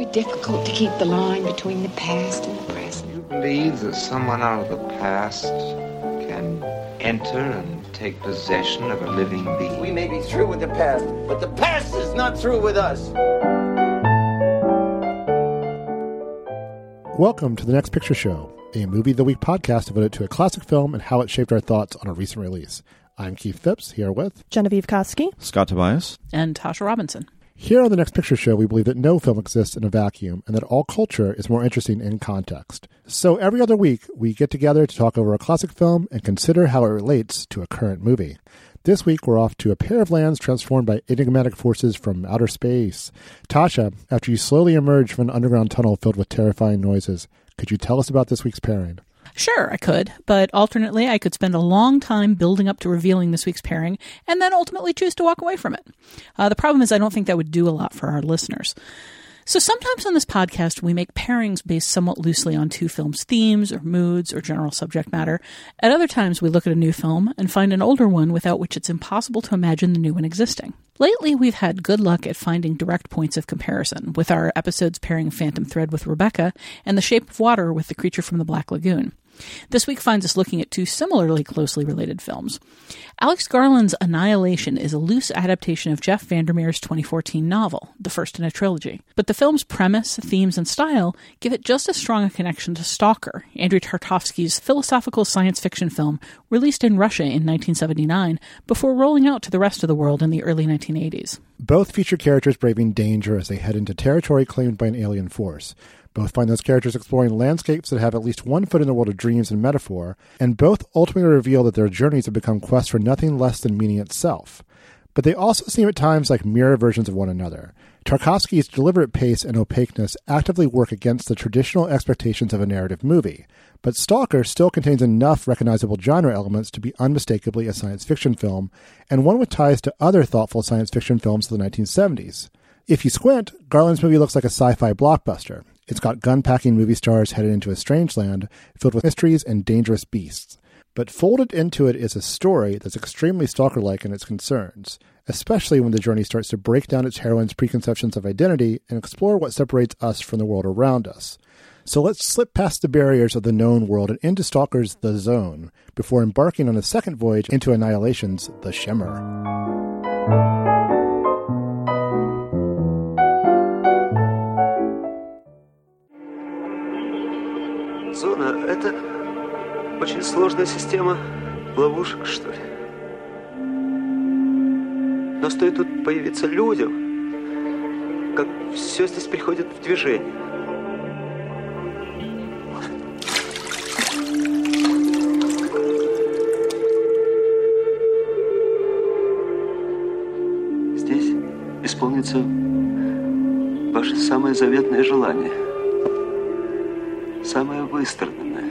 difficult to keep the line between the past and the present. You believe that someone out of the past can enter and take possession of a living being? We may be through with the past, but the past is not through with us. Welcome to The Next Picture Show, a Movie of the Week podcast devoted to a classic film and how it shaped our thoughts on a recent release. I'm Keith Phipps, here with Genevieve Koski, Scott Tobias, and Tasha Robinson. Here on The Next Picture Show, we believe that no film exists in a vacuum and that all culture is more interesting in context. So every other week, we get together to talk over a classic film and consider how it relates to a current movie. This week, we're off to a pair of lands transformed by enigmatic forces from outer space. Tasha, after you slowly emerge from an underground tunnel filled with terrifying noises, could you tell us about this week's pairing? Sure, I could, but alternately, I could spend a long time building up to revealing this week's pairing and then ultimately choose to walk away from it. The problem is I don't think that would do a lot for our listeners. So sometimes on this podcast, we make pairings based somewhat loosely on two films' themes or moods or general subject matter. At other times, we look at a new film and find an older one without which it's impossible to imagine the new one existing. Lately, we've had good luck at finding direct points of comparison, with our episodes pairing Phantom Thread with Rebecca and The Shape of Water with The Creature from the Black Lagoon. This week finds us looking at two similarly closely related films. Alex Garland's Annihilation is a loose adaptation of Jeff Vandermeer's 2014 novel, the first in a trilogy. But the film's premise, themes, and style give it just as strong a connection to Stalker, Andrei Tarkovsky's philosophical science fiction film released in Russia in 1979 before rolling out to the rest of the world in the early 1980s. Both feature characters braving danger as they head into territory claimed by an alien force. Both find those characters exploring landscapes that have at least one foot in the world of dreams and metaphor, and both ultimately reveal that their journeys have become quests for nothing less than meaning itself. But they also seem at times like mirror versions of one another. Tarkovsky's deliberate pace and opaqueness actively work against the traditional expectations of a narrative movie, but Stalker still contains enough recognizable genre elements to be unmistakably a science fiction film, and one with ties to other thoughtful science fiction films of the 1970s. If you squint, Garland's movie looks like a sci-fi blockbuster. It's got gun-packing movie stars headed into a strange land filled with mysteries and dangerous beasts. But folded into it is a story that's extremely Stalker-like in its concerns, especially when the journey starts to break down its heroine's preconceptions of identity and explore what separates us from the world around us. So let's slip past the barriers of the known world and into Stalker's The Zone, before embarking on a second voyage into Annihilation's The Shimmer. Зона — это очень сложная система ловушек, что ли. Но стоит тут появиться людям, как все здесь приходит в движение. Здесь исполнится ваше самое заветное желание. Самое выстраданное.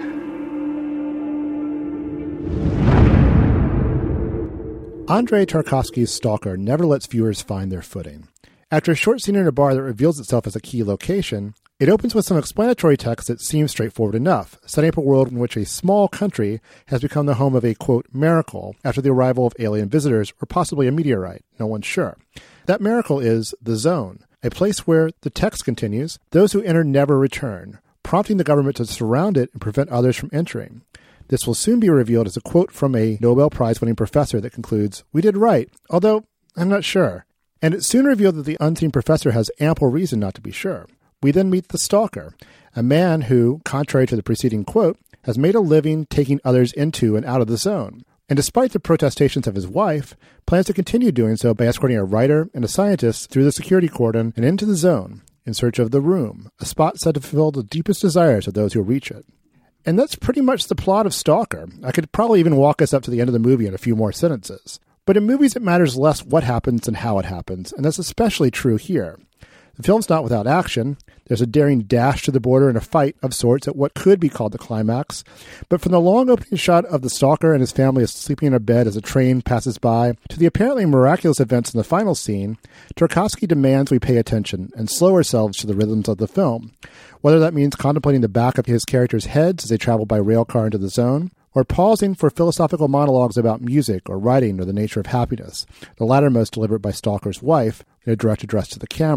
Andrei Tarkovsky's Stalker never lets viewers find their footing. After a short scene in a bar that reveals itself as a key location, it opens with some explanatory text that seems straightforward enough, setting up a world in which a small country has become the home of a, quote, miracle after the arrival of alien visitors, or possibly a meteorite. No one's sure. That miracle is The Zone, a place where, the text continues, those who enter never return, prompting the government to surround it and prevent others from entering. This will soon be revealed as a quote from a Nobel Prize-winning professor that concludes, "We did right, although I'm not sure." And it's soon revealed that the unseen professor has ample reason not to be sure. We then meet the Stalker, a man who, contrary to the preceding quote, has made a living taking others into and out of the zone. And despite the protestations of his wife, plans to continue doing so by escorting a writer and a scientist through the security cordon and into the zone, in search of the Room, a spot said to fulfill the deepest desires of those who reach it. And that's pretty much the plot of Stalker. I could probably even walk us up to the end of the movie in a few more sentences. But in movies, it matters less what happens and how it happens, and that's especially true here. The film's not without action. There's a daring dash to the border and a fight of sorts at what could be called the climax. But from the long opening shot of the Stalker and his family sleeping in a bed as a train passes by, to the apparently miraculous events in the final scene, Tarkovsky demands we pay attention and slow ourselves to the rhythms of the film. Whether that means contemplating the back of his characters' heads as they travel by rail car into the zone, or pausing for philosophical monologues about music or writing or the nature of happiness, the latter most delivered by Stalker's wife in a direct address to the camera.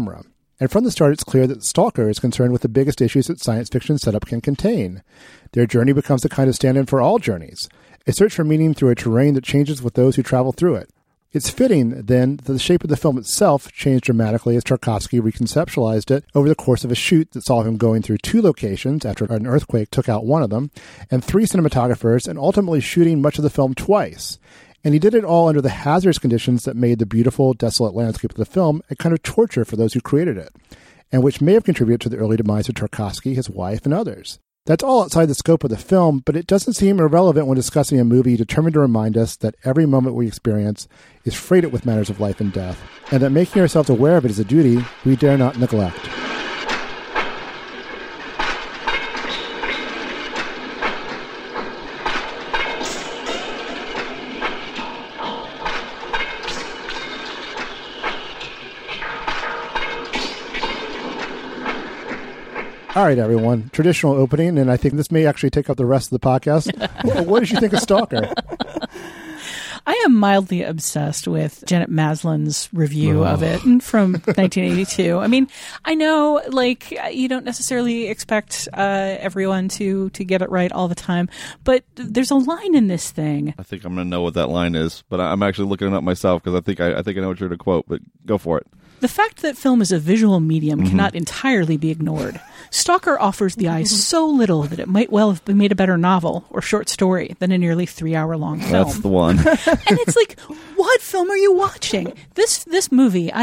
And from the start, it's clear that Stalker is concerned with the biggest issues that science fiction setup can contain. Their journey becomes the kind of stand-in for all journeys, a search for meaning through a terrain that changes with those who travel through it. It's fitting, then, that the shape of the film itself changed dramatically as Tarkovsky reconceptualized it over the course of a shoot that saw him going through 2 locations after an earthquake took out one of them, and 3 cinematographers, and ultimately shooting much of the film twice. And he did it all under the hazardous conditions that made the beautiful, desolate landscape of the film a kind of torture for those who created it, and which may have contributed to the early demise of Tarkovsky, his wife, and others. That's all outside the scope of the film, but it doesn't seem irrelevant when discussing a movie determined to remind us that every moment we experience is freighted with matters of life and death, and that making ourselves aware of it is a duty we dare not neglect. All right, everyone. Traditional opening, and I think this may actually take up the rest of the podcast. What did you think of Stalker? I am mildly obsessed with Janet Maslin's review of it from 1982. I mean, I know, like, you don't necessarily expect everyone to get it right all the time, but there's a line in this thing. I think I'm going to know what that line is, but I'm actually looking it up myself because I think I know what you're going to quote, but go for it. The fact that film is a visual medium cannot entirely be ignored. Stalker offers the eye so little that it might well have been made a better novel or short story than a nearly 3-hour-long film. That's the one. And it's like, what film are you watching? This movie,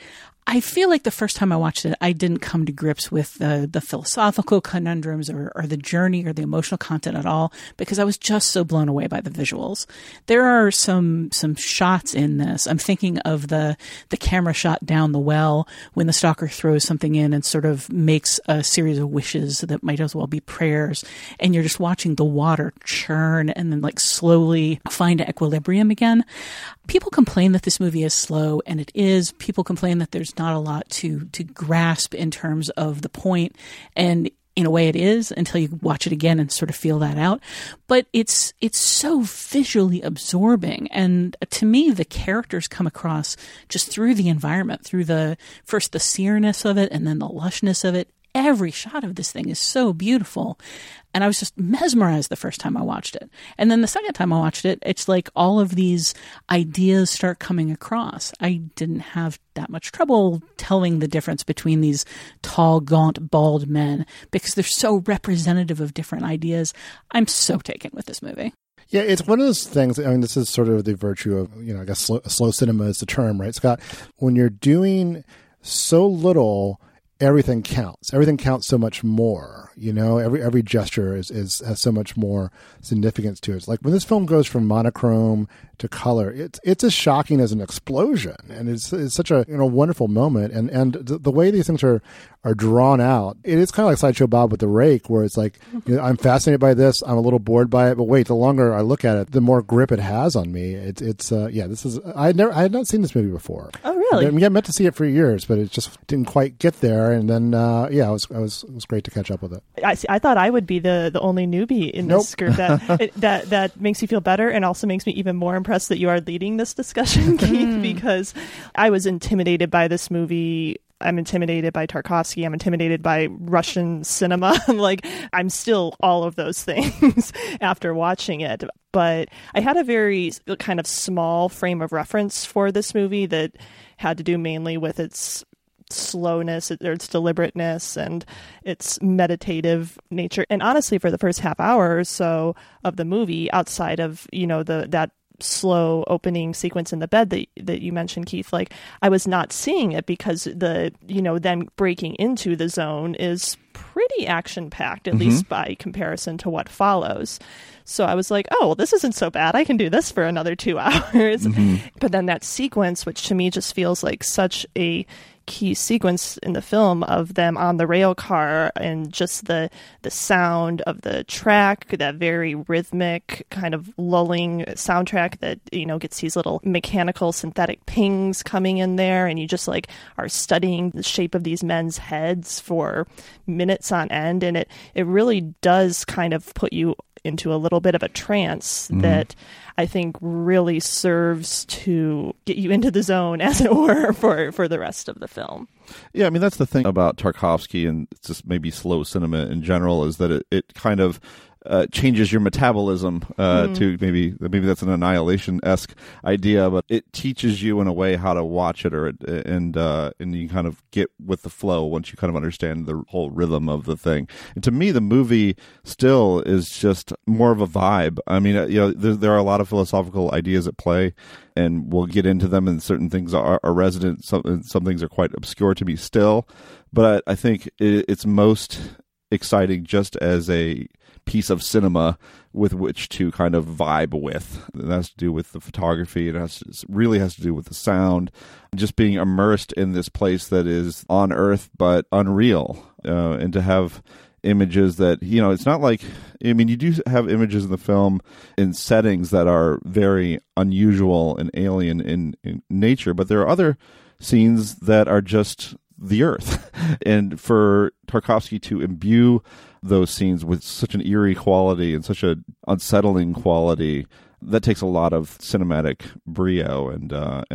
I feel like the first time I watched it, I didn't come to grips with the philosophical conundrums or the journey or the emotional content at all because I was just so blown away by the visuals. There are some shots in this. I'm thinking of the camera shot down the well when the stalker throws something in and sort of makes a series of wishes that might as well be prayers. And you're just watching the water churn and then like slowly find equilibrium again. People complain that this movie is slow, and it is. People complain that there's not a lot to grasp in terms of the point, and in a way it is until you watch it again and sort of feel that out. But it's so visually absorbing, and to me the characters come across just through the environment, through first the sereness of it and then the lushness of it. Every shot of this thing is so beautiful. And I was just mesmerized the first time I watched it. And then the second time I watched it, it's like all of these ideas start coming across. I didn't have that much trouble telling the difference between these tall, gaunt, bald men because they're so representative of different ideas. I'm so taken with this movie. Yeah, it's one of those things. I mean, this is sort of the virtue of, I guess slow cinema is the term, right, Scott? When you're doing so little, everything counts. Everything counts so much more. Every gesture has so much more significance to it. It's like when this film goes from monochrome to color, it's as shocking as an explosion, and it's such a wonderful moment. And the way these things are drawn out, it is kind of like Sideshow Bob with the rake, where it's like I'm fascinated by this, I'm a little bored by it, but wait, the longer I look at it, the more grip it has on me. This is I had not seen this movie before. Oh, really? I meant to see it for years, but it just didn't quite get there. And then it was great to catch up with it. I thought I would be the only newbie in this group that makes you feel better, and also makes me even more impressed that you are leading this discussion, Keith, because I was intimidated by this movie. I'm intimidated by Tarkovsky. I'm intimidated by Russian cinema. I'm still all of those things after watching it. But I had a very kind of small frame of reference for this movie that had to do mainly with its slowness, its deliberateness, and its meditative nature. And honestly, for the first half hour or so of the movie, outside of that slow opening sequence in the bed that you mentioned, Keith, I was not seeing it because them breaking into the zone is pretty action packed, at least by comparison to what follows. So I was like, oh, well, this isn't so bad. I can do this for another 2 hours. But then that sequence, which to me just feels like such a key sequence in the film of them on the rail car, and just the sound of the track, that very rhythmic kind of lulling soundtrack that gets these little mechanical synthetic pings coming in there, and you just are studying the shape of these men's heads for minutes on end, and it really does kind of put you into a little bit of a trance that I think really serves to get you into the zone, as it were, for the rest of the film. Yeah, I mean, that's the thing about Tarkovsky and just maybe slow cinema in general, is that it kind of changes your metabolism to maybe that's an Annihilation-esque idea, but it teaches you in a way how to watch it, and you kind of get with the flow once you kind of understand the whole rhythm of the thing. And to me, the movie still is just more of a vibe. I mean, there are a lot of philosophical ideas at play, and we'll get into them, and certain things are resident, some things are quite obscure to me still, but I think it's most exciting just as a piece of cinema with which to kind of vibe with. It has to do with the photography. It really has to do with the sound. Just being immersed in this place that is on Earth but unreal, and to have images that, it's not like, I mean, you do have images in the film in settings that are very unusual and alien in nature, but there are other scenes that are just the Earth. And for Tarkovsky to imbue those scenes with such an eerie quality and such an unsettling quality, that takes a lot of cinematic brio, and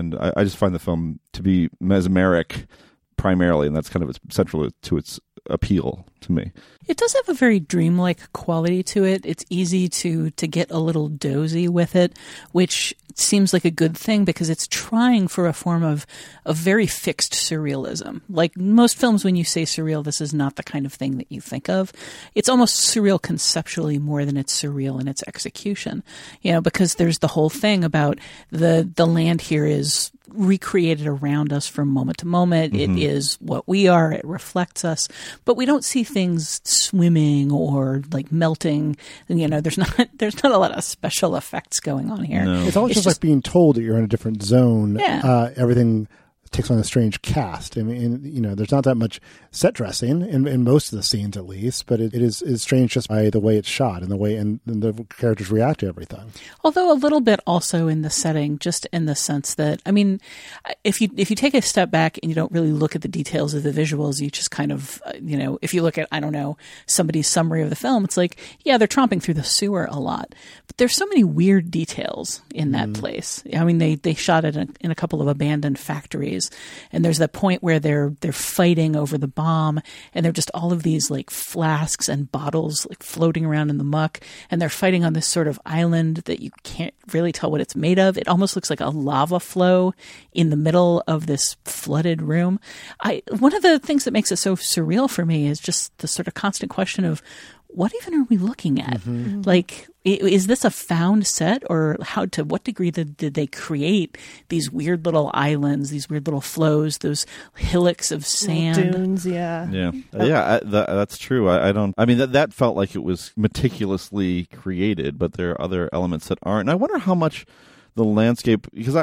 I just find the film to be mesmeric primarily, and that's kind of central to its appeal to me. It does have a very dreamlike quality to it. It's easy to get a little dozy with it, which seems like a good thing because it's trying for a form of very fixed surrealism. Like most films, when you say surreal, this is not the kind of thing that you think of. It's almost surreal conceptually more than it's surreal in its execution. Because there's the whole thing about the land here is recreated around us from moment to moment. It is what we are. It reflects us. But we don't see things swimming or like melting. There's not a lot of special effects going on here. No. It's almost just like being told that you're in a different zone. Yeah. Everything takes on a strange cast. I mean, there's not that much set dressing in most of the scenes, at least, but it is strange just by the way it's shot and the way and the characters react to everything. Although a little bit also in the setting, just in the sense that, I mean, if you take a step back and you don't really look at the details of the visuals, you just kind of, if you look at, I don't know, somebody's summary of the film, it's like, yeah, they're tromping through the sewer a lot, but there's so many weird details in that place. I mean, they shot it in a couple of abandoned factories. And there's that point where they're fighting over the bomb, and they're just all of these like flasks and bottles like floating around in the muck, and they're fighting on this sort of island that you can't really tell what it's made of. It almost looks like a lava flow in the middle of this flooded room. One of the things that makes it so surreal for me is just the sort of constant question of, what even are we looking at? Like, is this a found set, or to what degree did they create these weird little islands, these weird little flows, those hillocks of sand? Dunes, yeah. That's true. I mean, that felt like it was meticulously created, but there are other elements that aren't. And I wonder how much the landscape, because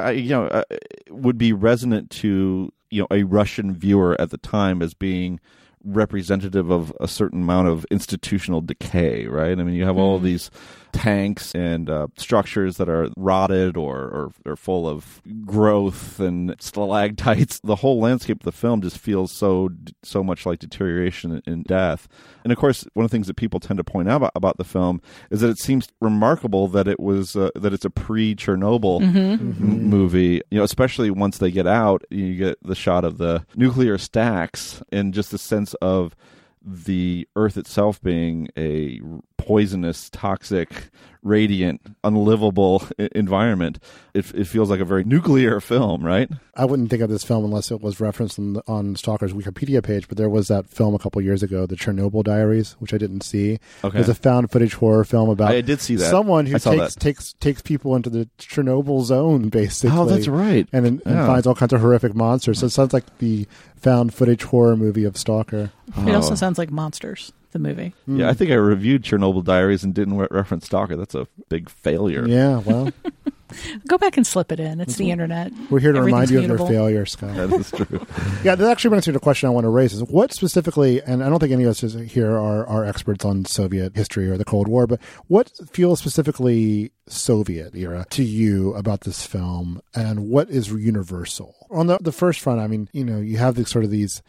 would be resonant to, a Russian viewer at the time as being representative of a certain amount of institutional decay, right? I mean, you have all of these tanks and structures that are rotted or full of growth and stalactites. The whole landscape of the film just feels so much like deterioration and death. And of course, one of the things that people tend to point out about the film is that it seems remarkable that it was that it's a pre-Chernobyl movie. Especially once they get out, you get the shot of the nuclear stacks and just the sense of the Earth itself being a poisonous, toxic, radiant, unlivable environment. It feels like a very nuclear film, right? I wouldn't think of this film unless it was referenced on Stalker's Wikipedia page, but there was that film a couple years ago, The Chernobyl Diaries, which I didn't see. Okay. It was a found footage horror film about I did see that. Someone who takes people into the Chernobyl zone, basically. Oh, that's right. And finds all kinds of horrific monsters. So it sounds like the found footage horror movie of Stalker. It also sounds like Monsters, the movie. Yeah, I think I reviewed Chernobyl Diaries and didn't reference Stalker. That's a big failure. Yeah, well. Go back and slip it in. It's the internet. We're here to remind you of your failure, Scott. That is true. Yeah, that actually brings me to a question I want to raise. Is what specifically, and I don't think any of us here are experts on Soviet history or the Cold War, but what feels specifically Soviet era to you about this film, and what is universal? On the first front, I mean, you have these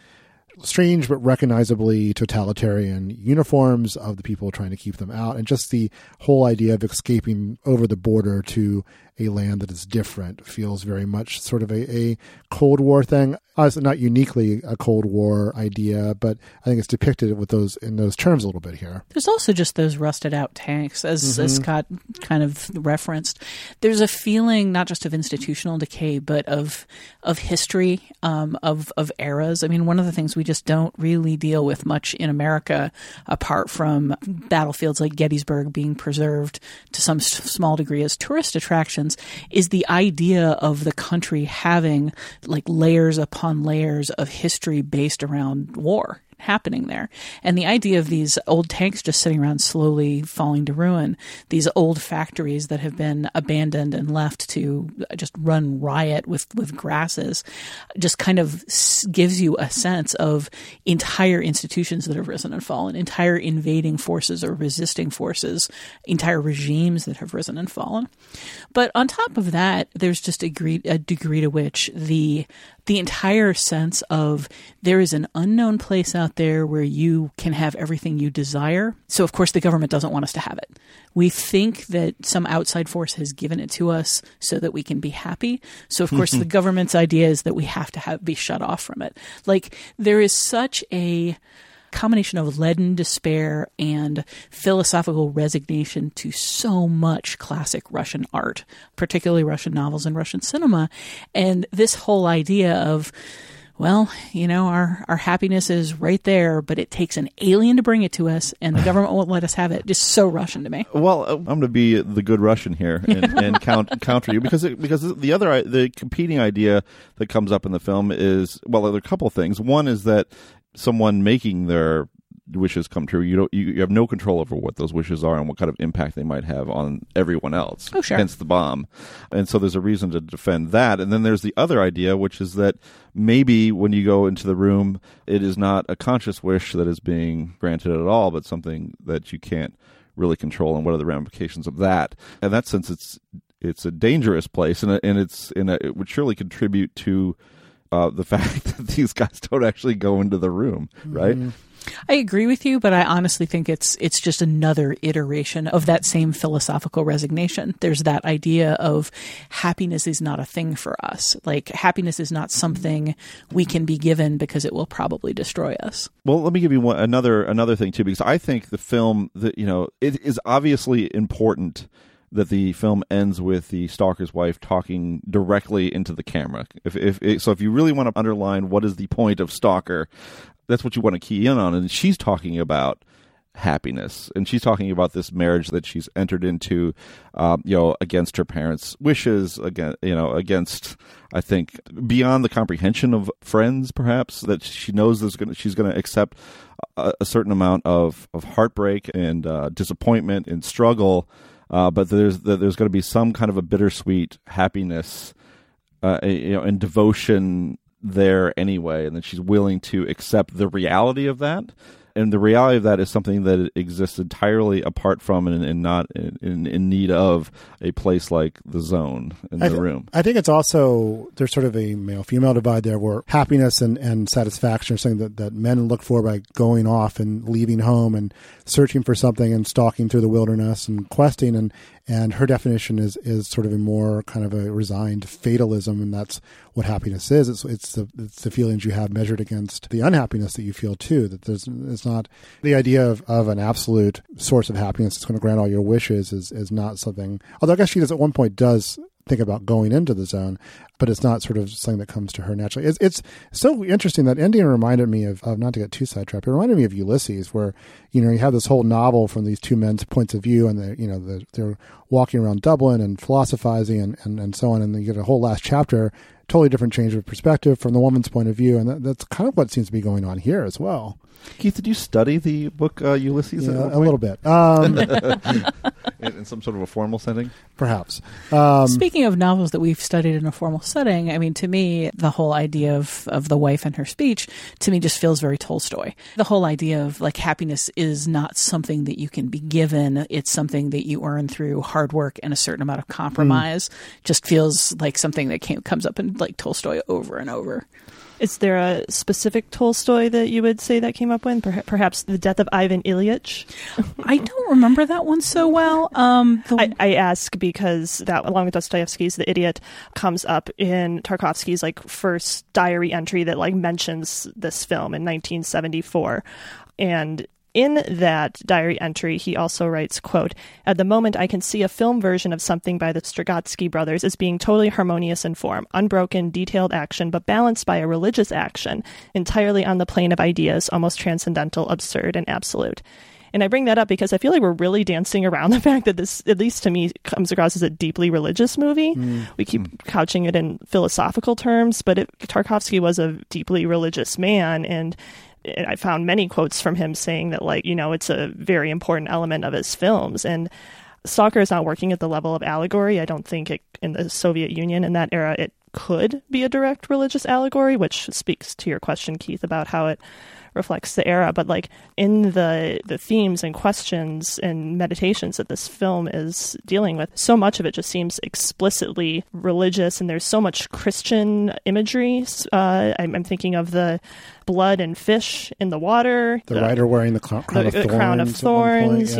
strange but recognizably totalitarian uniforms of the people trying to keep them out, and just the whole idea of escaping over the border to a land that is different feels very much sort of a Cold War thing. Obviously not uniquely a Cold War idea, but I think it's depicted with in those terms a little bit here. There's also just those rusted out tanks, as Scott kind of referenced. There's a feeling not just of institutional decay, but of history, of eras. I mean, one of the things we just don't really deal with much in America, apart from battlefields like Gettysburg being preserved to some small degree as tourist attractions, is the idea of the country having like layers upon layers of history based around war happening there. And the idea of these old tanks just sitting around slowly falling to ruin, these old factories that have been abandoned and left to just run riot with grasses, just kind of gives you a sense of entire institutions that have risen and fallen, entire invading forces or resisting forces, entire regimes that have risen and fallen. But on top of that, there's just a degree to which the entire sense of there is an unknown place out there where you can have everything you desire. So, of course, the government doesn't want us to have it. We think that some outside force has given it to us so that we can be happy. So, of course, the government's idea is that we have to be shut off from it. Like, there is such a combination of leaden despair and philosophical resignation to so much classic Russian art, particularly Russian novels and Russian cinema. And this whole idea of, well, you know, our happiness is right there, but it takes an alien to bring it to us, and the government won't let us have it. Just so Russian to me. Well, I'm going to be the good Russian here and counter you because the competing idea that comes up in the film is, well, there are a couple of things. One is that someone making their wishes come true, you have no control over what those wishes are and what kind of impact they might have on everyone else. Oh, sure. Hence the bomb. And so there's a reason to defend that. And then there's the other idea, which is that maybe when you go into the room, it is not a conscious wish that is being granted at all, but something that you can't really control, and what are the ramifications of that. In that sense, it's a dangerous place, and it would surely contribute to the fact that these guys don't actually go into the room, right? I agree with you, but I honestly think it's just another iteration of that same philosophical resignation. There's that idea of happiness is not a thing for us. Like, happiness is not something we can be given because it will probably destroy us. Well, let me give you another thing too, because I think the film, it is obviously important that the film ends with the stalker's wife talking directly into the camera. If you really want to underline what is the point of Stalker, that's what you want to key in on. And she's talking about happiness, and she's talking about this marriage that she's entered into, against her parents' wishes, against, I think, beyond the comprehension of friends, perhaps, that she knows she's going to accept a certain amount of heartbreak and disappointment and struggle. But there's going to be some kind of a bittersweet happiness, and devotion there anyway, and that she's willing to accept the reality of that. And the reality of that is something that exists entirely apart from and not in need of a place like the zone in the room. I think it's also, there's sort of a male-female divide there, where happiness and satisfaction are something that men look for by going off and leaving home and searching for something and stalking through the wilderness and questing. And her definition is sort of a more kind of a resigned fatalism, and that's what happiness is. It's the feelings you have measured against the unhappiness that you feel too. That it's not the idea of an absolute source of happiness that's going to grant all your wishes is not something. Although I guess she at one point does think about going into the zone, but it's not sort of something that comes to her naturally. It's so interesting. That ending reminded me of, not to get too sidetracked, it reminded me of Ulysses, where, you have this whole novel from these two men's points of view, and they're walking around Dublin and philosophizing and so on, and then you get a whole last chapter, totally different change of perspective from the woman's point of view, and that's kind of what seems to be going on here as well. Keith, did you study the book Ulysses? Yeah, a little bit. In some sort of a formal setting? Perhaps. Speaking of novels that we've studied in a formal setting, I mean, to me, the whole idea of the wife and her speech, to me, just feels very Tolstoy. The whole idea of, like, happiness is not something that you can be given. It's something that you earn through hard work and a certain amount of compromise. Just feels like something that comes up in, like, Tolstoy over and over. Is there a specific Tolstoy that you would say that came up with? Perhaps The Death of Ivan Ilyich? I don't remember that one so well. I ask because that, along with Dostoevsky's The Idiot, comes up in Tarkovsky's first diary entry that mentions this film in 1974. And in that diary entry, he also writes, quote, "At the moment, I can see a film version of something by the Strugatsky brothers as being totally harmonious in form, unbroken, detailed action, but balanced by a religious action, entirely on the plane of ideas, almost transcendental, absurd, and absolute." And I bring that up because I feel like we're really dancing around the fact that this, at least to me, comes across as a deeply religious movie. We keep couching it in philosophical terms, but Tarkovsky was a deeply religious man, and I found many quotes from him saying that, it's a very important element of his films. And Stalker is not working at the level of allegory. I don't think in the Soviet Union in that era it could be a direct religious allegory, which speaks to your question, Keith, about how it reflects the era. But in the themes and questions and meditations that this film is dealing with, so much of it just seems explicitly religious, and there's so much Christian imagery. I'm thinking of the blood and fish in the water, the rider wearing the crown of thorns,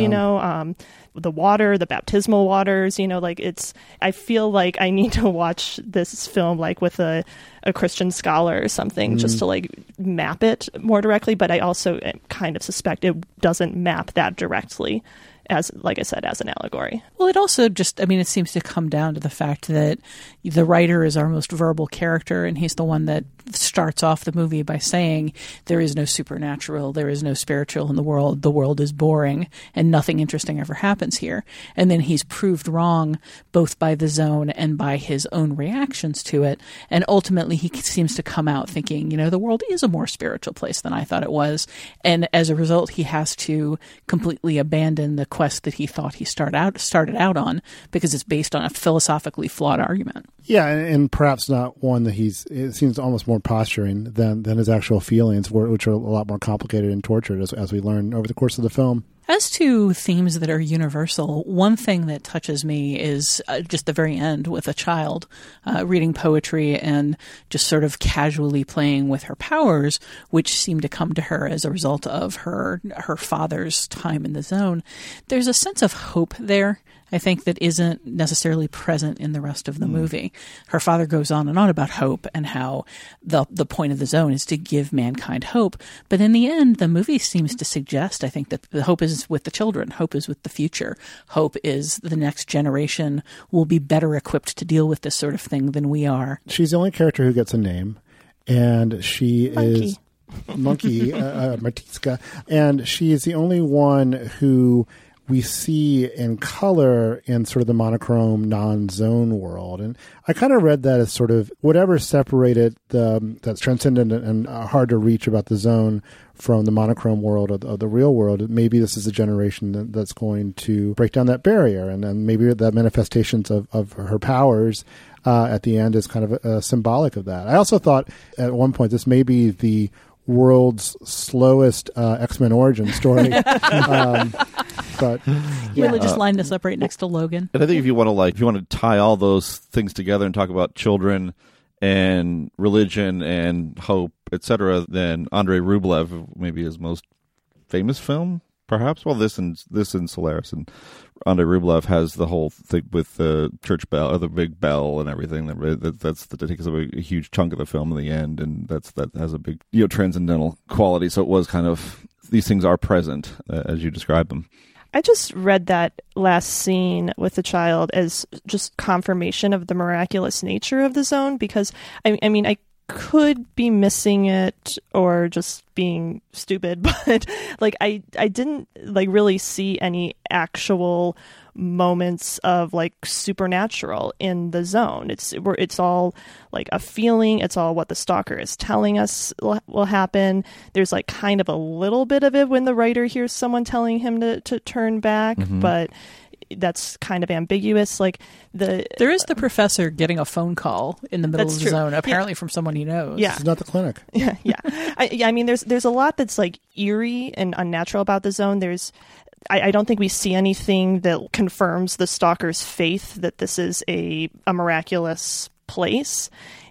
the water, the baptismal waters, I feel like I need to watch this film with a Christian scholar or something, just to map it more directly. But I also kind of suspect it doesn't map that directly as, like I said, as an allegory. Well, it also it seems to come down to the fact that the writer is our most verbal character, and he's the one that starts off the movie by saying there is no supernatural, there is no spiritual in the world is boring, and nothing interesting ever happens here. And then he's proved wrong both by the zone and by his own reactions to it, and ultimately he seems to come out thinking, the world is a more spiritual place than I thought it was, and as a result he has to completely abandon the quest that he thought he started out on, because it's based on a philosophically flawed argument. Yeah, and perhaps not one that it seems almost more posturing than his actual feelings, which are a lot more complicated and tortured, as we learn over the course of the film. As to themes that are universal, one thing that touches me is just the very end with a child reading poetry and just sort of casually playing with her powers, which seem to come to her as a result of her father's time in the zone. There's a sense of hope there, I think, that isn't necessarily present in the rest of the movie. Her father goes on and on about hope and how the point of the zone is to give mankind hope. But in the end, the movie seems to suggest, I think, that the hope is with the children. Hope is with the future. Hope is the next generation will be better equipped to deal with this sort of thing than we are. She's the only character who gets a name, and she is Monkey, Martiska, and she is the only one who we see in color in sort of the monochrome non-zone world. And I kind of read that as sort of whatever separated that's transcendent and hard to reach about the zone from the monochrome world of the real world. Maybe this is a generation that's going to break down that barrier. And then maybe the manifestations of her powers at the end is kind of symbolic of that. I also thought at one point this may be the world's slowest X-Men origin story. But really just lined us up right next to Logan. And I think if you want to tie all those things together and talk about children and religion and hope, etc., then Andrei Rublev, maybe his most famous film, perhaps. Well, this and Solaris, and Andrei Rublev has the whole thing with the church bell or the big bell and everything. That takes up a huge chunk of the film in the end, and that has a big transcendental quality. So it was kind of, these things are present as you describe them. I just read that last scene with the child as just confirmation of the miraculous nature of the zone, because I mean I could be missing it or just being stupid, but I didn't really see any actual moments of supernatural in the zone. It's all a feeling. It's all what the stalker is telling us will happen. There's kind of a little bit of it when the writer hears someone telling him to turn back, but that's kind of ambiguous. There is the professor getting a phone call in the middle of the zone, apparently from someone he knows. Yeah, it's not the clinic. Yeah. I mean, there's a lot that's eerie and unnatural about the zone. I don't think we see anything that confirms the stalker's faith that this is a miraculous place.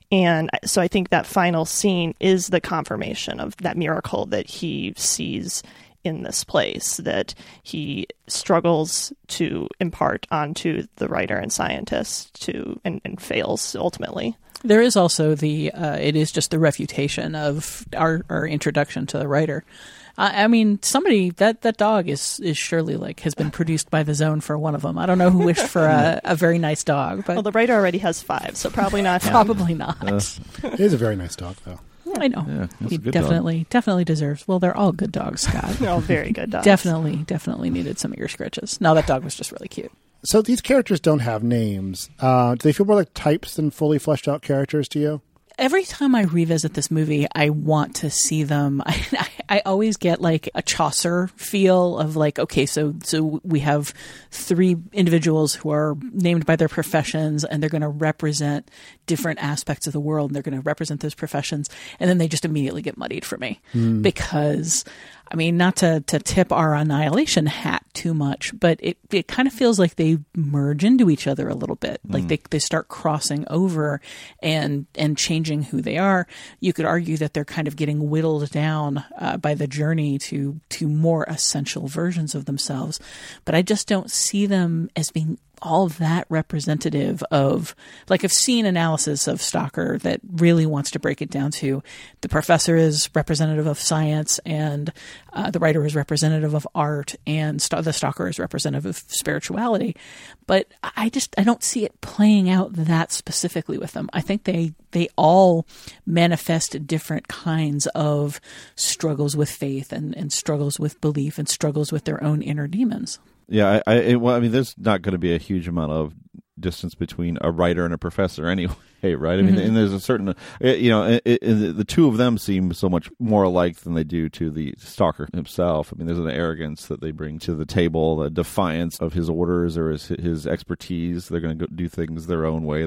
And so I think that final scene is the confirmation of that miracle that he sees in this place, that he struggles to impart onto the writer and scientist and fails ultimately. There is also it is just the refutation of our introduction to the writer. I mean, somebody, that dog is surely has been produced by the Zone for one of them. I don't know who wished for a very nice dog. But well, the writer already has 5, so probably not him. Probably not. It is a very nice dog, though. I know. Yeah, he definitely deserves. Well, they're all good dogs, Scott. They're all very good dogs. Definitely needed some ear scratches. No, that dog was just really cute. So these characters don't have names. Do they feel more like types than fully fleshed out characters to you? Every time I revisit this movie, I want to see them. I always get a Chaucer feel of okay, so we have 3 individuals who are named by their professions, and they're going to represent different aspects of the world, and they're going to represent those professions, and then they just immediately get muddied for me because. I mean, not to tip our Annihilation hat too much, but it kind of feels like they merge into each other a little bit. Like they start crossing over and changing who they are. You could argue that they're kind of getting whittled down by the journey to more essential versions of themselves. But I just don't see them as being all of that representative of, I've seen analysis of Stalker that really wants to break it down to the professor is representative of science, and the writer is representative of art, and the Stalker is representative of spirituality. But I don't see it playing out that specifically with them. I think they all manifest different kinds of struggles with faith and struggles with belief and struggles with their own inner demons. Yeah, I mean, there's not going to be a huge amount of distance between a writer and a professor anyway, right? I mean, and there's a certain, the two of them seem so much more alike than they do to the Stalker himself. I mean, there's an arrogance that they bring to the table, a defiance of his orders or his expertise. They're going to do things their own way.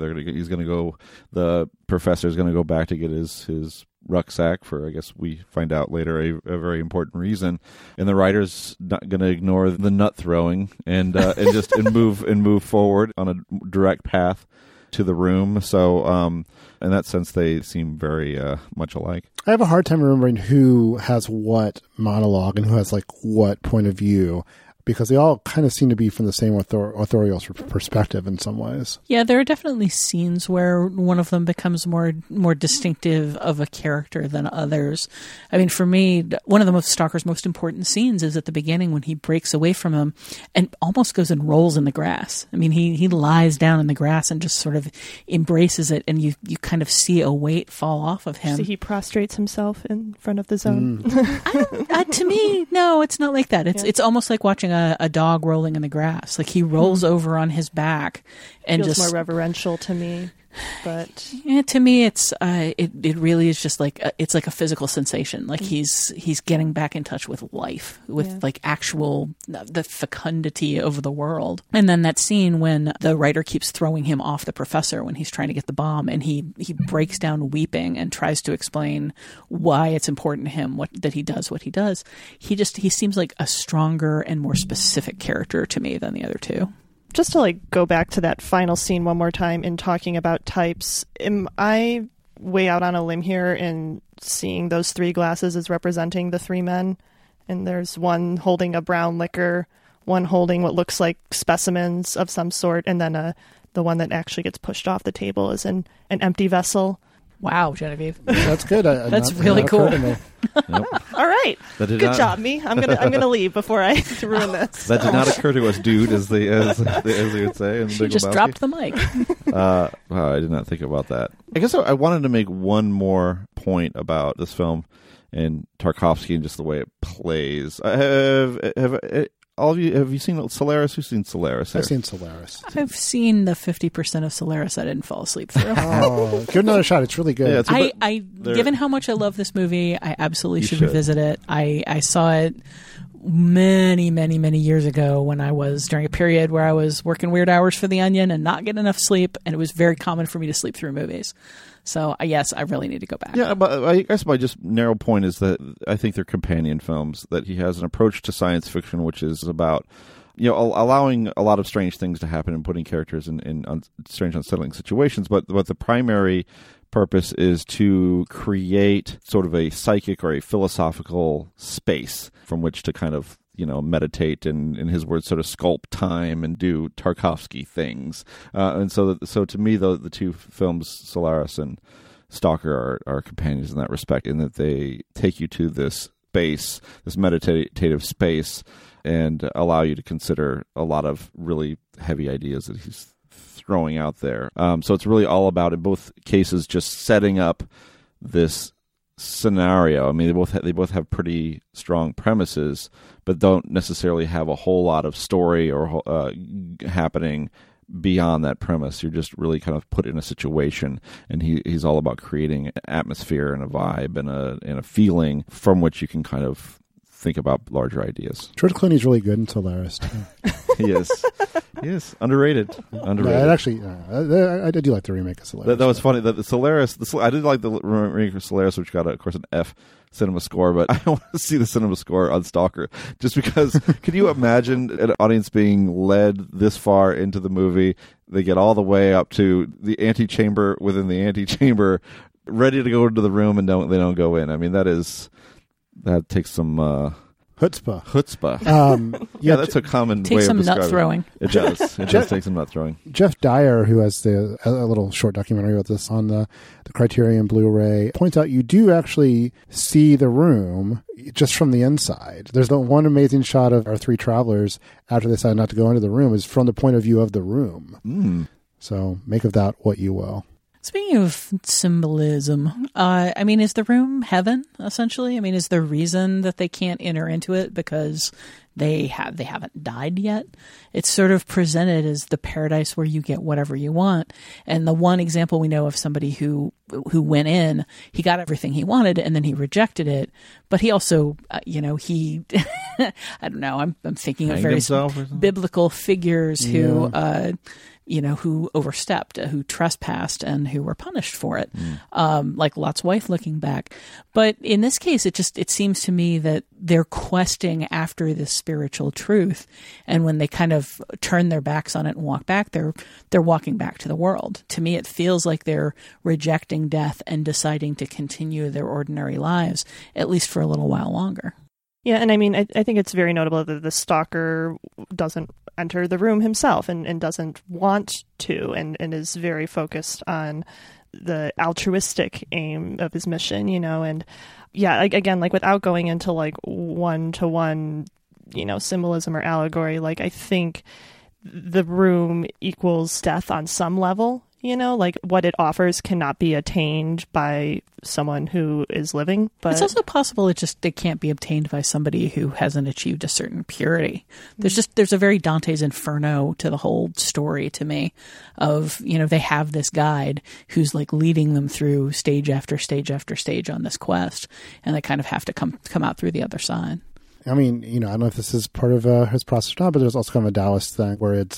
The professor's going to go back to get his rucksack for, I guess we find out later, a very important reason, and the writer's not going to ignore the nut throwing and move forward on a direct path to the room. So in that sense, they seem very much alike. I have a hard time remembering who has what monologue and who has what point of view, because they all kind of seem to be from the same authorial perspective in some ways. Yeah, there are definitely scenes where one of them becomes more distinctive of a character than others. I mean, for me, one of the Stalker's most important scenes is at the beginning when he breaks away from him and almost goes and rolls in the grass. I mean, he lies down in the grass and just sort of embraces it, and you kind of see a weight fall off of him. So he prostrates himself in front of the Zone. To me, no, it's not like that. It's almost like watching a dog rolling in the grass. He rolls over on his back and feels just more reverential to me. But to me, it's it really is just it's like a physical sensation. He's getting back in touch with life, with the fecundity of the world. And then that scene when the writer keeps throwing him off the professor when he's trying to get the bomb, and he breaks down weeping and tries to explain why it's important to him that he does what he does. He seems like a stronger and more specific character to me than the other two. Just to go back to that final scene one more time in talking about types, am I way out on a limb here in seeing those 3 glasses as representing the 3 men? And there's one holding a brown liquor, one holding what looks like specimens of some sort, and then the one that actually gets pushed off the table is an empty vessel. Wow, Genevieve. That's good. That's really cool. Yep. All right. Good job, me. I'm gonna leave before I ruin this. That did not occur to us, dude, as they would say. In She just dropped the mic. I did not think about that. I guess I wanted to make one more point about this film and Tarkovsky and just the way it plays. All of you, have you seen Solaris? Who's seen Solaris? I've seen Solaris. I've seen the 50% of Solaris I didn't fall asleep through. Oh, give it another shot. It's really good. Yeah, given how much I love this movie, I absolutely should revisit it. I saw it many, many, many years ago when I was during a period where I was working weird hours for The Onion and not getting enough sleep, and it was very common for me to sleep through movies. So, yes, I really need to go back. Yeah, but I guess my just narrow point is that I think they're companion films, that he has an approach to science fiction which is about, allowing a lot of strange things to happen and putting characters in strange, unsettling situations. But the primary purpose is to create sort of a psychic or a philosophical space from which to kind of, meditate and, in his words, sort of sculpt time and do Tarkovsky things. And so to me, the two films, Solaris and Stalker, are companions in that respect, in that they take you to this space, this meditative space, and allow you to consider a lot of really heavy ideas that he's throwing out there. So it's really all about, in both cases, just setting up this scenario. I mean, they both have pretty strong premises, but don't necessarily have a whole lot of story or happening beyond that premise. You're just really kind of put in a situation, and he's all about creating an atmosphere and a vibe and a feeling from which you can kind of think about larger ideas. George Clooney's really good in Solaris, too. Yes, underrated. I do like the remake of Solaris. That was funny. The Solaris, I did like the remake of Solaris, which got, of course, an F cinema score, but I want to see the cinema score on Stalker, just because. Can you imagine an audience being led this far into the movie? They get all the way up to the antechamber within the antechamber, ready to go into the room, and they don't go in. I mean, that takes some chutzpah. Yeah, that's a common way of describing it. Takes some nut throwing. It does. It does take some nut throwing. Jeff Dyer, who has a little short documentary about this on the Criterion Blu-ray, points out you do actually see the room just from the inside. There's the one amazing shot of our three travelers after they decide not to go into the room is from the point of view of the room. So make of that what you will. Speaking of symbolism, is the room heaven, essentially? I mean, is there reason that they can't enter into it because they haven't died yet? It's sort of presented as the paradise where you get whatever you want. And the one example we know of somebody who went in, he got everything he wanted and then he rejected it. But he also, he, I don't know, I'm thinking of various biblical figures who, who overstepped, who trespassed, and who were punished for it, like Lot's wife looking back. But in this case, it seems to me that they're questing after this spiritual truth, and when they kind of turn their backs on it and walk back, they're walking back to the world. To me, it feels like they're rejecting death and deciding to continue their ordinary lives, at least for a little while longer. Yeah, and I mean, I think it's very notable that the stalker doesn't enter the room himself and doesn't want to, and is very focused on the altruistic aim of his mission, and again, without going into one-to-one, symbolism or allegory, I think the room equals death on some level. What it offers cannot be attained by someone who is living. But it's also possible it can't be obtained by somebody who hasn't achieved a certain purity. There's a very Dante's Inferno to the whole story to me of, they have this guide who's leading them through stage after stage after stage on this quest, and they kind of have to come out through the other side. I mean, I don't know if this is part of his process or not, but there's also kind of a Taoist thing where it's,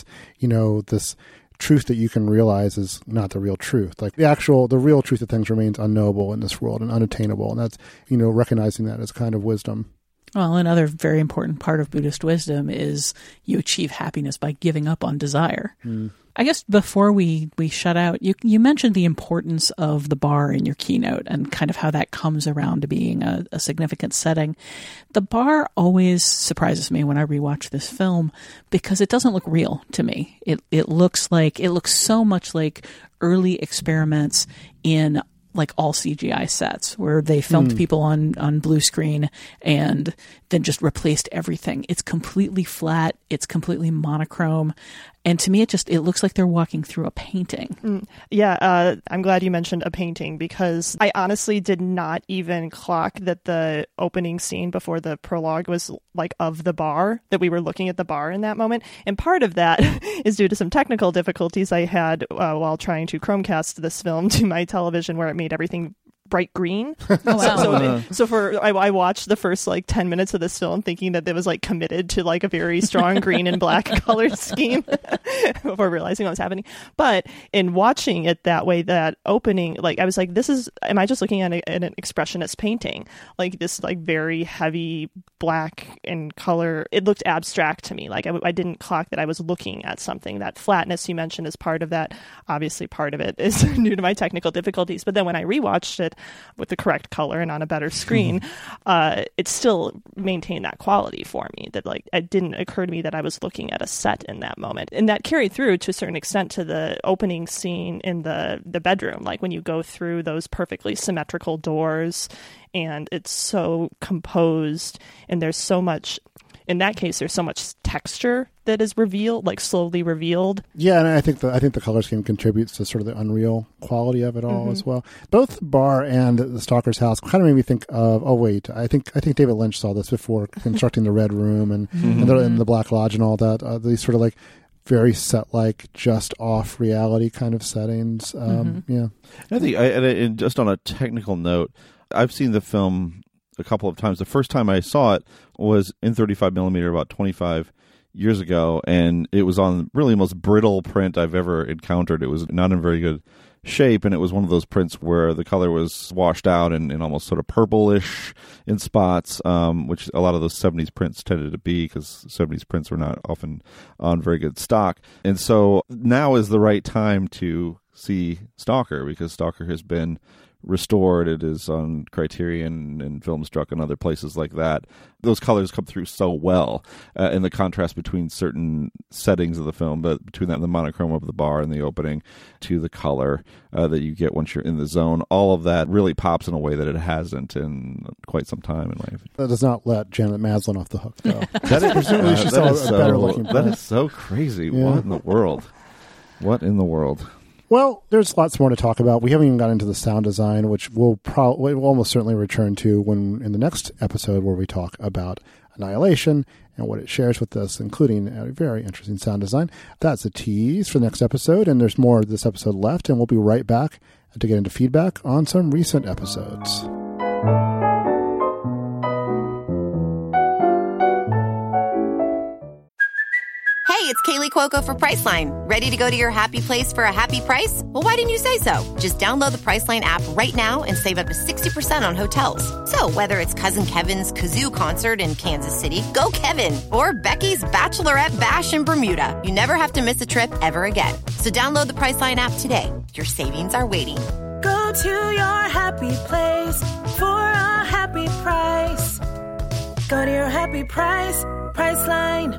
this truth that you can realize is not the real truth. The real truth of things remains unknowable in this world and unattainable. And that's, recognizing that as kind of wisdom. Well, another very important part of Buddhist wisdom is you achieve happiness by giving up on desire. I guess before we shut out, you mentioned the importance of the bar in your keynote and kind of how that comes around to being a significant setting. The bar always surprises me when I rewatch this film because it doesn't look real to me. It looks so much like early experiments in all CGI sets where they filmed people on blue screen and then just replaced everything. It's completely flat. It's completely monochrome. And to me, it looks like they're walking through a painting. Yeah, I'm glad you mentioned a painting because I honestly did not even clock that the opening scene before the prologue was of the bar, that we were looking at the bar in that moment. And part of that is due to some technical difficulties I had while trying to Chromecast this film to my television, where it made everything bright green. Oh, wow. I watched the first like 10 minutes of this film thinking that it was like committed to like a very strong green and black color scheme before realizing what was happening. But in watching it that way, that opening, like I was like, am I just looking at an expressionist painting? Like this like very heavy black and color. It looked abstract to me. Like I didn't clock that I was looking at something. That flatness you mentioned is part of that. Obviously part of it is due to my technical difficulties. But then when I rewatched it with the correct color and on a better screen, it still maintained that quality for me. That like it didn't occur to me that I was looking at a set in that moment, and that carried through to a certain extent to the opening scene in the bedroom. Like when you go through those perfectly symmetrical doors, and it's so composed, and there's so much. In that case, there's so much texture that is revealed, like slowly revealed. Yeah, and I think the color scheme contributes to sort of the unreal quality of it all as well. Both the bar and the Stalker's house kind of made me think of. Oh wait, I think David Lynch saw this before constructing the Red Room and the Black Lodge and all that. These sort of like very set-like, just off reality kind of settings. Yeah, I think, and just on a technical note, I've seen the film a couple of times. The first time I saw it was in 35 millimeter about 25 years ago, and it was on really the most brittle print I've ever encountered. It was not in very good shape, and it was one of those prints where the color was washed out and almost sort of purplish in spots, which a lot of those 70s prints tended to be, because 70s prints were not often on very good stock. And so now is the right time to see Stalker, because Stalker has been restored. It is on Criterion and Filmstruck and other places like that. Those colors come through so well in the contrast between certain settings of the film, but between that and the monochrome of the bar and the opening to the color that you get once you're in the zone. All of that really pops in a way that it hasn't in quite some time in life. That does not let Janet Maslin off the hook, though. That is so crazy. Yeah. What in the world? What in the world? Well, there's lots more to talk about. We haven't even got into the sound design, which we'll almost certainly return to in the next episode, where we talk about Annihilation and what it shares with us, including a very interesting sound design. That's a tease for the next episode, and there's more of this episode left, and we'll be right back to get into feedback on some recent episodes. Hey, it's Kaylee Cuoco for Priceline. Ready to go to your happy place for a happy price? Well, why didn't you say so? Just download the Priceline app right now and save up to 60% on hotels. So whether it's Cousin Kevin's Kazoo Concert in Kansas City, go Kevin, or Becky's Bachelorette Bash in Bermuda, you never have to miss a trip ever again. So download the Priceline app today. Your savings are waiting. Go to your happy place for a happy price. Go to your happy price, Priceline.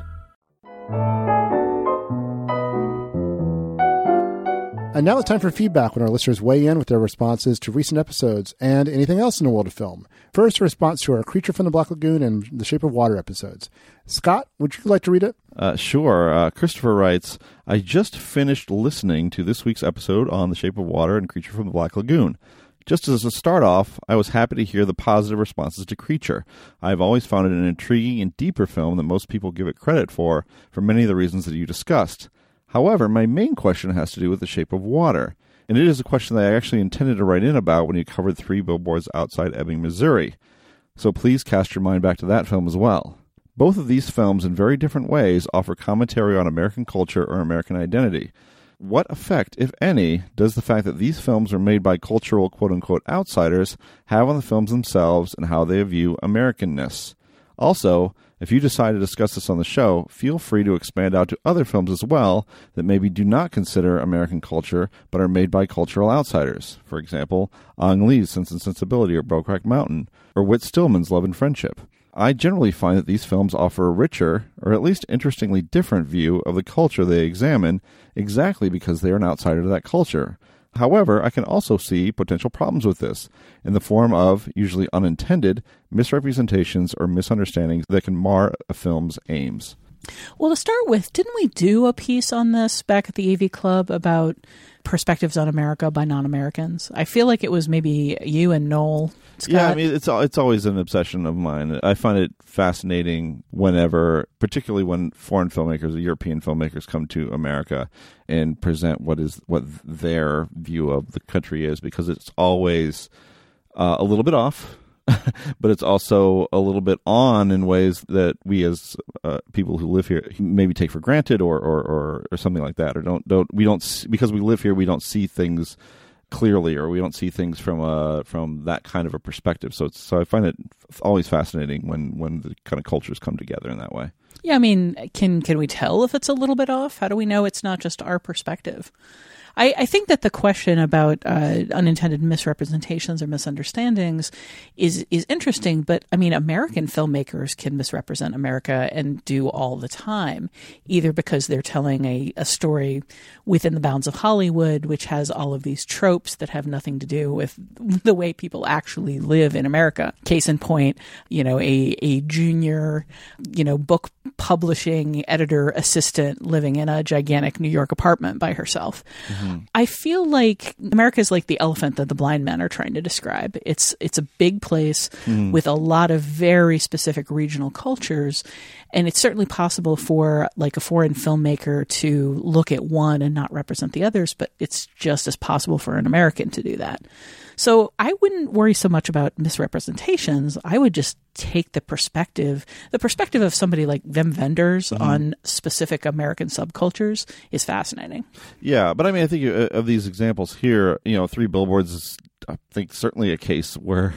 And now it's time for feedback, when our listeners weigh in with their responses to recent episodes and anything else in the world of film. First, a response to our Creature from the Black Lagoon and The Shape of Water episodes. Scott, would you like to read it? Sure. Christopher writes, I just finished listening to this week's episode on The Shape of Water and Creature from the Black Lagoon. Just as a start off, I was happy to hear the positive responses to Creature. I've always found it an intriguing and deeper film than most people give it credit for many of the reasons that you discussed. However, my main question has to do with The Shape of Water, and it is a question that I actually intended to write in about when you covered 3 Billboards Outside Ebbing, Missouri. So please cast your mind back to that film as well. Both of these films, in very different ways, offer commentary on American culture or American identity. What effect, if any, does the fact that these films are made by cultural quote-unquote outsiders have on the films themselves and how they view Americanness? Also, if you decide to discuss this on the show, feel free to expand out to other films as well that maybe do not consider American culture but are made by cultural outsiders. For example, Ang Lee's Sense and Sensibility or Brokeback Mountain, or Whit Stillman's Love and Friendship. I generally find that these films offer a richer, or at least interestingly different view of the culture they examine, exactly because they are an outsider to that culture. However, I can also see potential problems with this, in the form of, usually unintended, misrepresentations or misunderstandings that can mar a film's aims. Well, to start with, didn't we do a piece on this back at the AV Club about perspectives on America by non-Americans? I feel like it was maybe you and Noel. Scott. Yeah, I mean, it's always an obsession of mine. I find it fascinating whenever, particularly when foreign filmmakers or European filmmakers come to America and present what their view of the country is, because it's always a little bit off, but it's also a little bit on in ways that we as people who live here maybe take for granted or something like that, or don't because we live here, we don't see things clearly, or we don't see things from that kind of a perspective. So I find it always fascinating when the kind of cultures come together in that way. Yeah, I mean, can we tell if it's a little bit off? How do we know it's not just our perspective? I think that the question about unintended misrepresentations or misunderstandings is interesting, but I mean, American filmmakers can misrepresent America and do all the time, either because they're telling a story within the bounds of Hollywood, which has all of these tropes that have nothing to do with the way people actually live in America. Case in point, a junior, book publishing editor assistant living in a gigantic New York apartment by herself. Mm-hmm. I feel like America is like the elephant that the blind men are trying to describe. It's a big place with a lot of very specific regional cultures, and it's certainly possible for like a foreign filmmaker to look at one and not represent the others, but it's just as possible for an American to do that. So I wouldn't worry so much about misrepresentations. I would just take the perspective of somebody like Wim Wenders on specific American subcultures is fascinating. Yeah, but I mean, I think of these examples here, Three Billboards is, I think, certainly a case where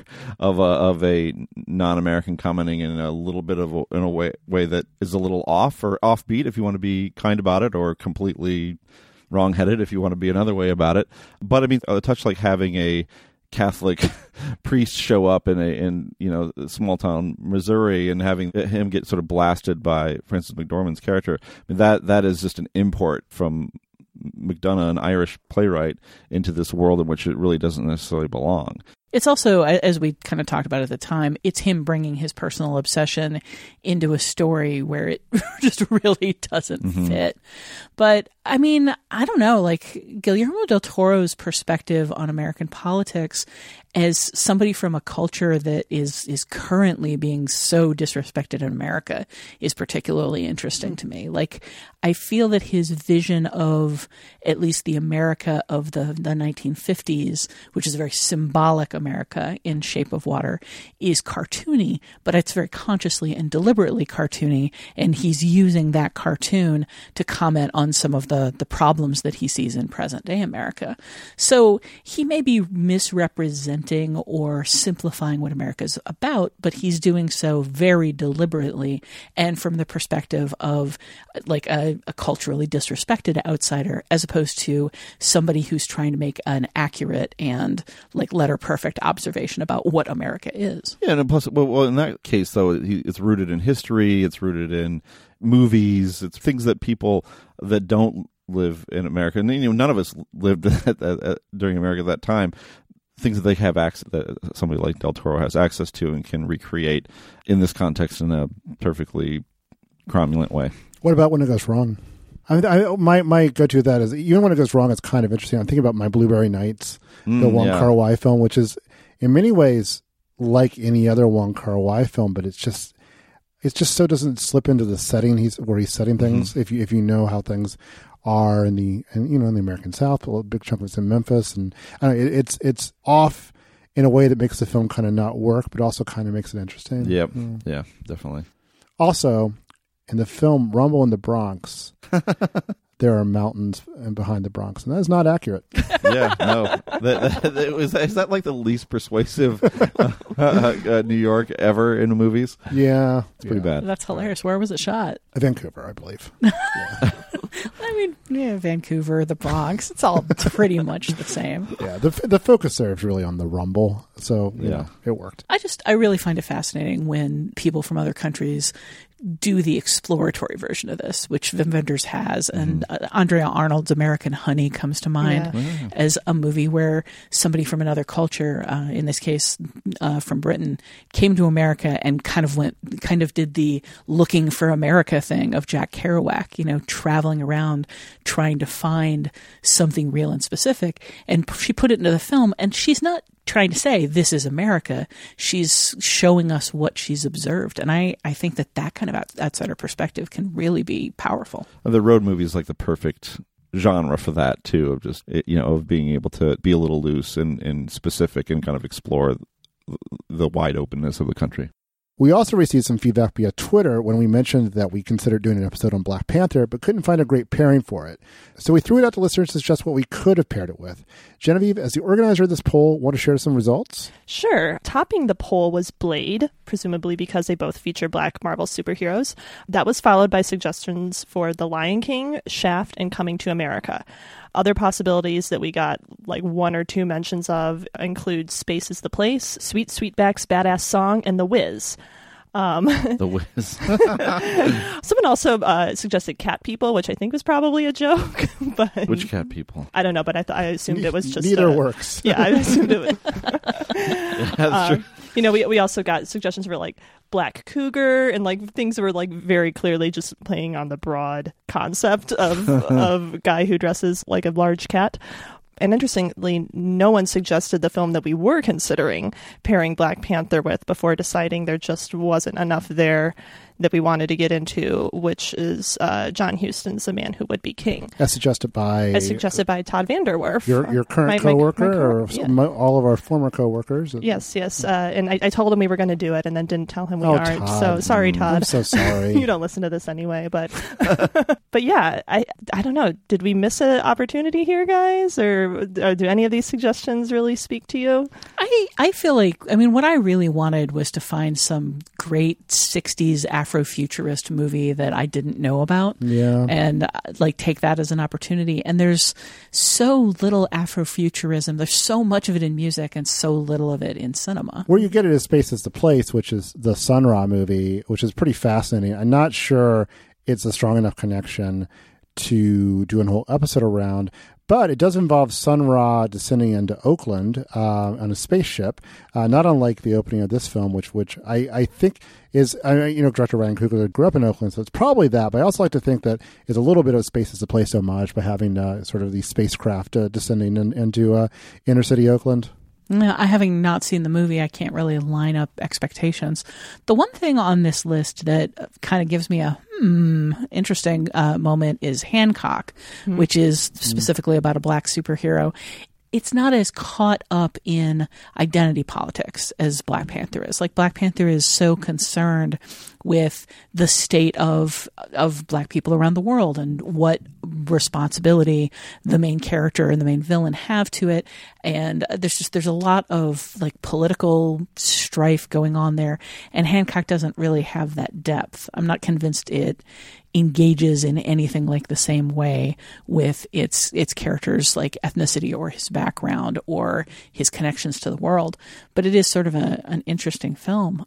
of a non-American commenting in a little bit of in a way that is a little off or offbeat, if you want to be kind about it, or completely wrong-headed if you want to be another way about it. But I mean, a touch like having a Catholic priest show up in small town Missouri and having him get sort of blasted by Frances McDormand's character. I mean, that is just an import from McDonough, an Irish playwright, into this world in which it really doesn't necessarily belong. It's also, as we kind of talked about at the time, it's him bringing his personal obsession into a story where it just really doesn't fit. But I mean, I don't know, like Guillermo del Toro's perspective on American politics as somebody from a culture that is currently being so disrespected in America is particularly interesting to me. Like, I feel that his vision of at least the America of the 1950s, which is a very symbolic America in Shape of Water, is cartoony, but it's very consciously and deliberately cartoony, and he's using that cartoon to comment on some of the problems that he sees in present day America. So he may be misrepresenting or simplifying what America's about, but he's doing so very deliberately and from the perspective of like a culturally disrespected outsider, as opposed to somebody who's trying to make an accurate and like letter perfect observation about what America is. Yeah, and plus, well, in that case, though, it's rooted in history, it's rooted in movies, it's things that people that don't live in America, and none of us lived during America at that time, things that they have access, that somebody like Del Toro has access to and can recreate in this context in a perfectly cromulent way. What about when it goes wrong? My go-to to that is, even when it goes wrong, it's kind of interesting. I'm thinking about My Blueberry Nights, the Wong Kar-wai film, which is in many ways like any other Wong Kar-wai film, but it's just so doesn't slip into the setting where he's setting things. If you know how things are in the American South, a big chunk of it's in Memphis, and it's off in a way that makes the film kind of not work, but also kind of makes it interesting. Yep. Yeah, definitely. Also, in the film Rumble in the Bronx, there are mountains behind the Bronx, and that is not accurate. Yeah, no. Is that like the least persuasive New York ever in the movies? Yeah. It's pretty bad. That's hilarious. Where was it shot? Vancouver, I believe. Yeah. I mean, Vancouver, the Bronx, it's all pretty much the same. Yeah, the focus there is really on the Rumble, so you know, it worked. I really find it fascinating when people from other countries do the exploratory version of this, which Wim Wenders has, and Andrea Arnold's American Honey comes to mind as a movie where somebody from another culture, in this case from Britain, came to America and kind of did the looking for America thing of Jack Kerouac, traveling around trying to find something real and specific, and she put it into the film, and she's not trying to say this is America. She's showing us what she's observed, and I think that kind of outsider perspective can really be powerful. The road movie is like the perfect genre for that too, of just, of being able to be a little loose and specific and kind of explore the wide openness of the country. We also received some feedback via Twitter when we mentioned that we considered doing an episode on Black Panther, but couldn't find a great pairing for it. So we threw it out to listeners to suggest what we could have paired it with. Genevieve, as the organizer of this poll, want to share some results? Sure. Topping the poll was Blade, presumably because they both feature Black Marvel superheroes. That was followed by suggestions for The Lion King, Shaft, and Coming to America. Other possibilities that we got like 1 or 2 mentions of include Space is the Place, Sweet Sweetback's Badass Song, and The Wiz. The Wiz. Someone also suggested Cat People, which I think was probably a joke. But which Cat People? I don't know, but I assumed it was just... Neither works. Yeah, I assumed it was... Yeah, that's true. We also got suggestions for like Black Cougar and like things that were like very clearly just playing on the broad concept of of a guy who dresses like a large cat. And interestingly, no one suggested the film that we were considering pairing Black Panther with before deciding there just wasn't enough there that we wanted to get into, which is John Huston's The Man Who Would Be King. As suggested by Todd Vanderwerf. Your current coworker, yeah. All of our former coworkers? Yes. And I told him we were going to do it and then didn't tell him we aren't. Todd. So sorry, Todd. I'm so sorry. You don't listen to this anyway, but but yeah, I don't know. Did we miss an opportunity here, guys? Or do any of these suggestions really speak to you? I feel like, what I really wanted was to find some great 60s Afrofuturist movie that I didn't know about. Yeah. And take that as an opportunity. And there's so little Afrofuturism. There's so much of it in music and so little of it in cinema. Where you get it is Space is the Place, which is the Sun Ra movie, which is pretty fascinating. I'm not sure it's a strong enough connection to do a whole episode around, but it does involve Sun Ra descending into Oakland on a spaceship, not unlike the opening of this film, which I think is, director Ryan Coogler grew up in Oakland, so it's probably that. But I also like to think that it's a little bit of Space is the Place homage by having sort of these spacecraft descending into inner city Oakland. No, I having not seen the movie, I can't really line up expectations. The one thing on this list that kind of gives me a interesting moment is Hancock, which is specifically about a Black superhero. It's not as caught up in identity politics as Black Panther is. Like, Black Panther is so concerned with the state of Black people around the world and what responsibility the main character and the main villain have to it. And there's a lot of like political strife going on there. And Hancock doesn't really have that depth. I'm not convinced it engages in anything like the same way with its characters, like ethnicity or his background or his connections to the world. But it is sort of an interesting film.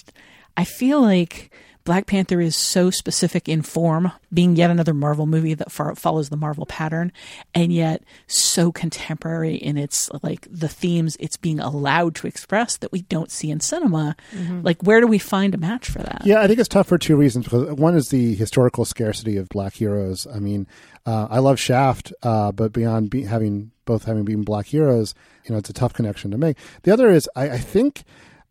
I feel like Black Panther is so specific in form, being yet another Marvel movie that follows the Marvel pattern, and yet so contemporary in its the themes it's being allowed to express that we don't see in cinema. Mm-hmm. Like, where do we find a match for that? Yeah, I think it's tough for 2 reasons. Because one is the historical scarcity of Black heroes. I mean, I love Shaft, but beyond having been Black heroes, it's a tough connection to make. The other is I think.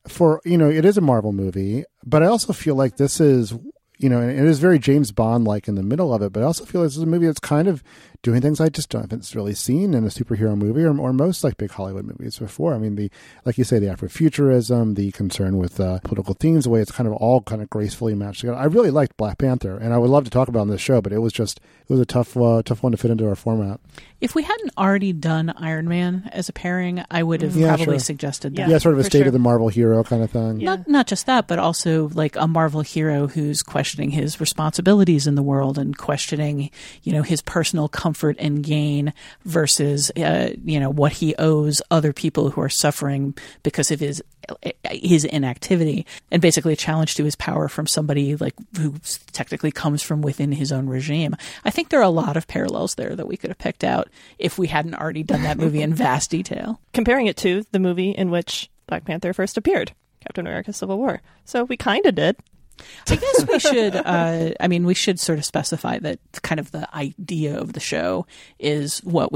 It is a Marvel movie, but I also feel like this is, and it is very James Bond-like in the middle of it, but I also feel like this is a movie that's kind of doing things I just haven't really seen in a superhero movie or most like big Hollywood movies before. I mean, like you say, the Afrofuturism, the concern with political themes, the way it's kind of all kind of gracefully matched together. I really liked Black Panther, and I would love to talk about it on this show, but it was a tough one to fit into our format. If we hadn't already done Iron Man as a pairing, I would have probably suggested that. Yeah, sort of a state of the Marvel hero kind of thing. Yeah. Not just that, but also like a Marvel hero who's questioning his responsibilities in the world and questioning, his personal comfort and gain versus, what he owes other people who are suffering because of his inactivity, and basically a challenge to his power from somebody like who technically comes from within his own regime. I think there are a lot of parallels there that we could have picked out if we hadn't already done that movie in vast detail. Comparing it to the movie in which Black Panther first appeared, Captain America: Civil War. So we kind of did. I guess we should, we should sort of specify that kind of the idea of the show is what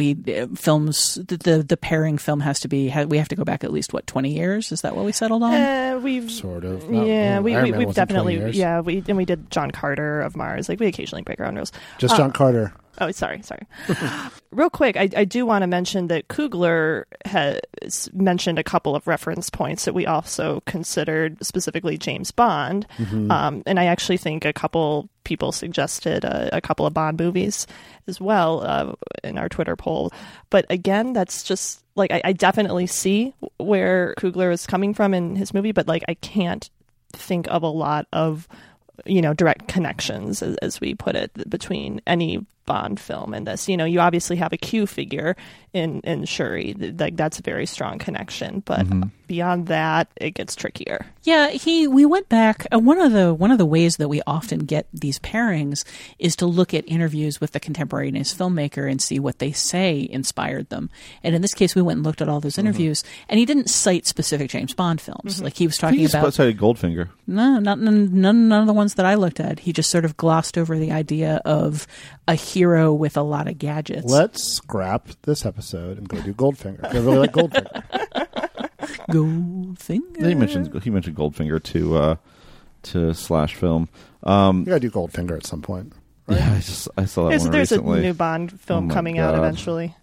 the pairing film has to be. We have to go back at least, 20 years? Is that what we settled on? We've sort of. We've definitely, we did John Carter of Mars. Like, we occasionally break our own rules. Just John Carter. Oh, sorry. Real quick, I do want to mention that Coogler has mentioned a couple of reference points that we also considered, specifically James Bond. Mm-hmm. And I actually think a couple people suggested a couple of Bond movies as well in our Twitter poll. But again, that's just like I definitely see where Coogler is coming from in his movie, but like I can't think of a lot of direct connections, as we put it, between any Bond film and this. You obviously have a Q figure in Shuri. Like that's a very strong connection, but beyond that, it gets trickier. Yeah, we went back. One of the ways that we often get these pairings is to look at interviews with the contemporaneous filmmaker and see what they say inspired them. And in this case, we went and looked at all those interviews, and he didn't cite specific James Bond films. Like he was talking about. He cited Goldfinger. No, none of the ones that I looked at. He just sort of glossed over the idea of a hero with a lot of gadgets. Let's scrap this episode and go do Goldfinger. I really like Goldfinger. Goldfinger. He mentioned Goldfinger to Slash Film. You gotta do Goldfinger at some point. Right? Yeah, I saw that one There's recently. a new Bond film coming out eventually.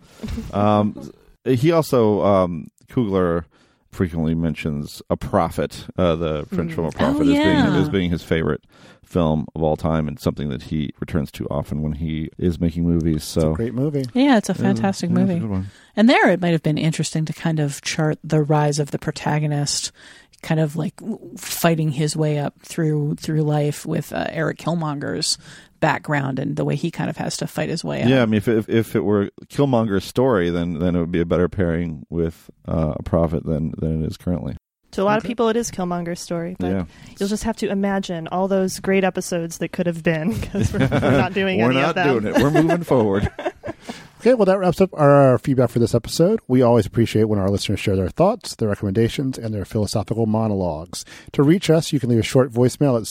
He also Coogler frequently mentions A Prophet, the French film A Prophet, as being his favorite film of all time, and something that he returns to often when he is making movies. So it's a great movie. Yeah, it's a fantastic movie. It's a good one. And there it might have been interesting to kind of chart the rise of the protagonist, kind of like fighting his way up through life with Eric Killmonger's background and the way he kind of has to fight his way up. Yeah, I mean, if it were Killmonger's story, then it would be a better pairing with A Prophet than it is currently. To a lot of people, it is Killmonger's story, but you'll just have to imagine all those great episodes that could have been, because we're not doing any of them. We're not doing it. We're moving forward. Okay, well, that wraps up our feedback for this episode. We always appreciate when our listeners share their thoughts, their recommendations, and their philosophical monologues. To reach us, you can leave a short voicemail at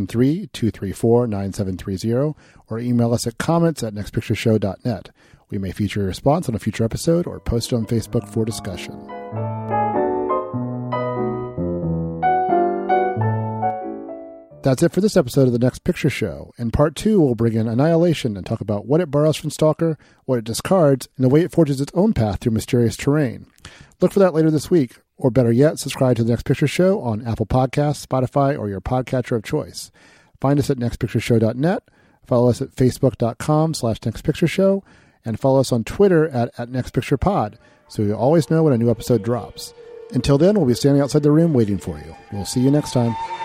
773-234-9730 or email us at comments@nextpictureshow.net. We may feature a response on a future episode or post it on Facebook for discussion. That's it for this episode of The Next Picture Show. In part 2, we'll bring in Annihilation and talk about what it borrows from Stalker, what it discards, and the way it forges its own path through mysterious terrain. Look for that later this week, or better yet, subscribe to The Next Picture Show on Apple Podcasts, Spotify, or your podcatcher of choice. Find us at nextpictureshow.net, follow us at facebook.com/nextpictureshow, and follow us on Twitter at nextpicturepod, so you'll always know when a new episode drops. Until then, we'll be standing outside the room waiting for you. We'll see you next time.